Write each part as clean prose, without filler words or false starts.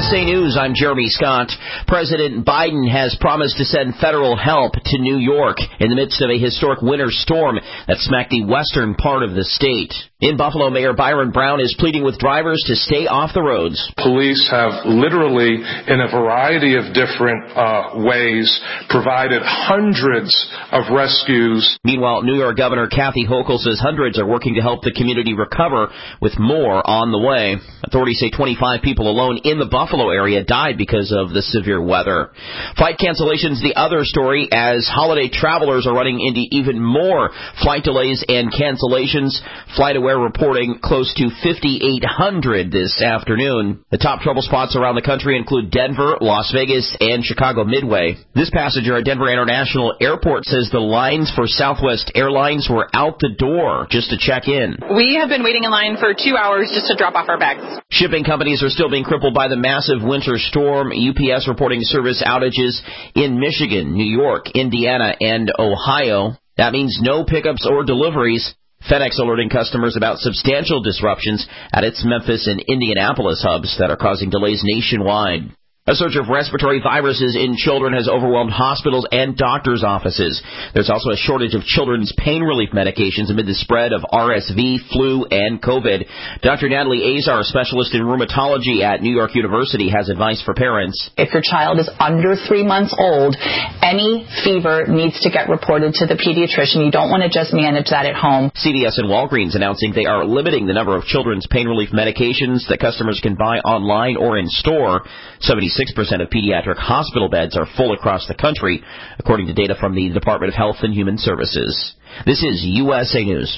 USA News, I'm Jeremy Scott. President Biden has promised to send federal help to New York in the midst of a historic winter storm that smacked the western part of the state. In Buffalo, Mayor Byron Brown is pleading with drivers to stay off the roads. Police have literally, in a variety of different ways, provided hundreds of rescues. Meanwhile, New York Governor Kathy Hochul says hundreds are working to help the community recover, with more on the way. Authorities say 25 people alone in the Buffalo area died because of the severe weather. Flight cancellations, the other story, as holiday travelers are running into even more flight delays and cancellations. FlightAware reporting close to 5,800 this afternoon. The top trouble spots around the country include Denver, Las Vegas, and Chicago Midway. This passenger at Denver International Airport says the lines for Southwest Airlines were out the door just to check in. We have been waiting in line for 2 hours just to drop off our bags. Shipping companies are still being crippled by the massive winter storm. UPS reporting service outages in Michigan, New York, Indiana, and Ohio. That means no pickups or deliveries. FedEx alerting customers about substantial disruptions at its Memphis and Indianapolis hubs that are causing delays nationwide. A surge of respiratory viruses in children has overwhelmed hospitals and doctors' offices. There's also a shortage of children's pain relief medications amid the spread of RSV, flu, and COVID. Dr. Natalie Azar, a specialist in rheumatology at New York University, has advice for parents. If your child is under 3 months old, any fever needs to get reported to the pediatrician. You don't want to just manage that at home. CVS and Walgreens announcing they are limiting the number of children's pain relief medications that customers can buy online or in store. 76% of pediatric hospital beds are full across the country, according to data from the Department of Health and Human Services. This is USA News.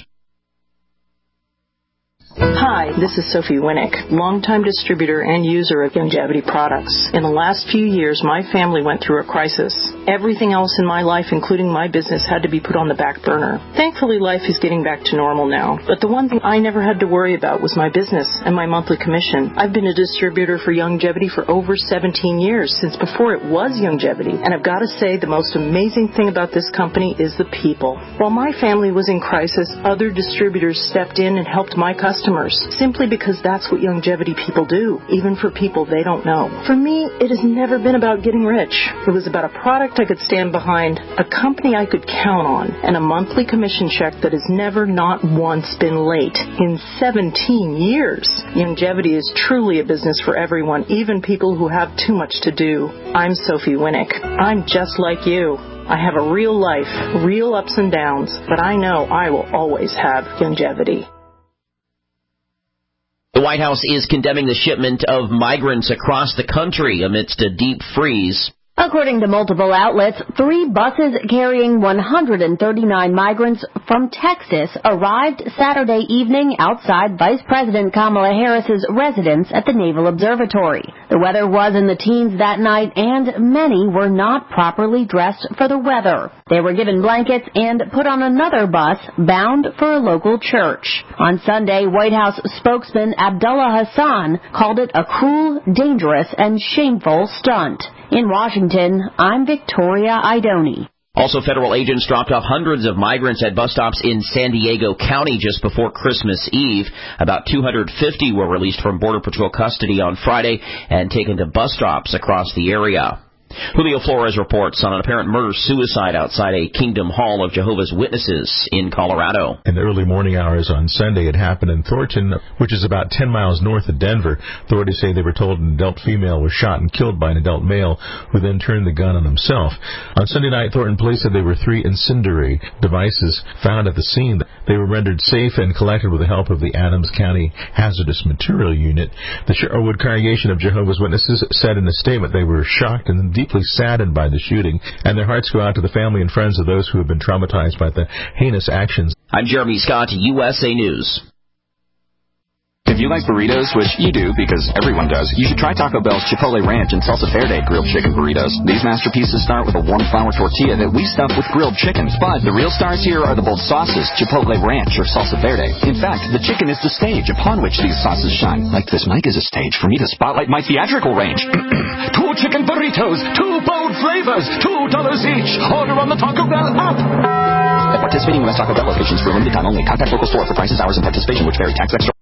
Hi, this is Sophie Winnick, longtime distributor and user of Youngevity products. In the last few years, my family went through a crisis. Everything else in my life, including my business, had to be put on the back burner. Thankfully, life is getting back to normal now. But the one thing I never had to worry about was my business and my monthly commission. I've been a distributor for Youngevity for over 17 years, since before it was Youngevity. And I've got to say, the most amazing thing about this company is the people. While my family was in crisis, other distributors stepped in and helped my customers, simply because that's what Youngevity people do, even for people they don't know. For me, it has never been about getting rich. It was about a product I could stand behind, a company I could count on, and a monthly commission check that has never, not once, been late in 17 years. Youngevity is truly a business for everyone, even people who have too much to do. I'm Sophie Winnick. I'm just like you. I have a real life, real ups and downs, but I know I will always have Youngevity. The White House is condemning the shipment of migrants across the country amidst a deep freeze. According to multiple outlets, 3 buses carrying 139 migrants from Texas arrived Saturday evening outside Vice President Kamala Harris's residence at the Naval Observatory. The weather was in the teens that night, and many were not properly dressed for the weather. They were given blankets and put on another bus bound for a local church. On Sunday, White House spokesman Abdullah Hassan called it a cruel, dangerous, and shameful stunt. In Washington, I'm Victoria Idoni. Also, federal agents dropped off hundreds of migrants at bus stops in San Diego County just before Christmas Eve. About 250 were released from Border Patrol custody on Friday and taken to bus stops across the area. Julio Flores reports on an apparent murder-suicide outside a Kingdom Hall of Jehovah's Witnesses in Colorado. In the early morning hours on Sunday, it happened in Thornton, which is about 10 miles north of Denver. Authorities say they were told an adult female was shot and killed by an adult male, who then turned the gun on himself. On Sunday night, Thornton police said there were 3 incendiary devices found at the scene. They were rendered safe and collected with the help of the Adams County Hazardous Material Unit. The Sherwood Congregation of Jehovah's Witnesses said in a statement they were shocked and deeply saddened by the shooting, and their hearts go out to the family and friends of those who have been traumatized by the heinous actions. I'm Jeremy Scott, USA News. If you like burritos, which you do because everyone does, you should try Taco Bell's Chipotle Ranch and Salsa Verde grilled chicken burritos. These masterpieces start with a warm flour tortilla that we stuff with grilled chicken. But the real stars here are the bold sauces, Chipotle Ranch or Salsa Verde. In fact, the chicken is the stage upon which these sauces shine. Like this mic is a stage for me to spotlight my theatrical range. 2 chicken burritos, 2 bold flavors, $2 each. Order on the Taco Bell app. At participating U.S. Taco Bell locations for a limited time only. Contact local store for prices, hours, and participation which vary. Tax extra.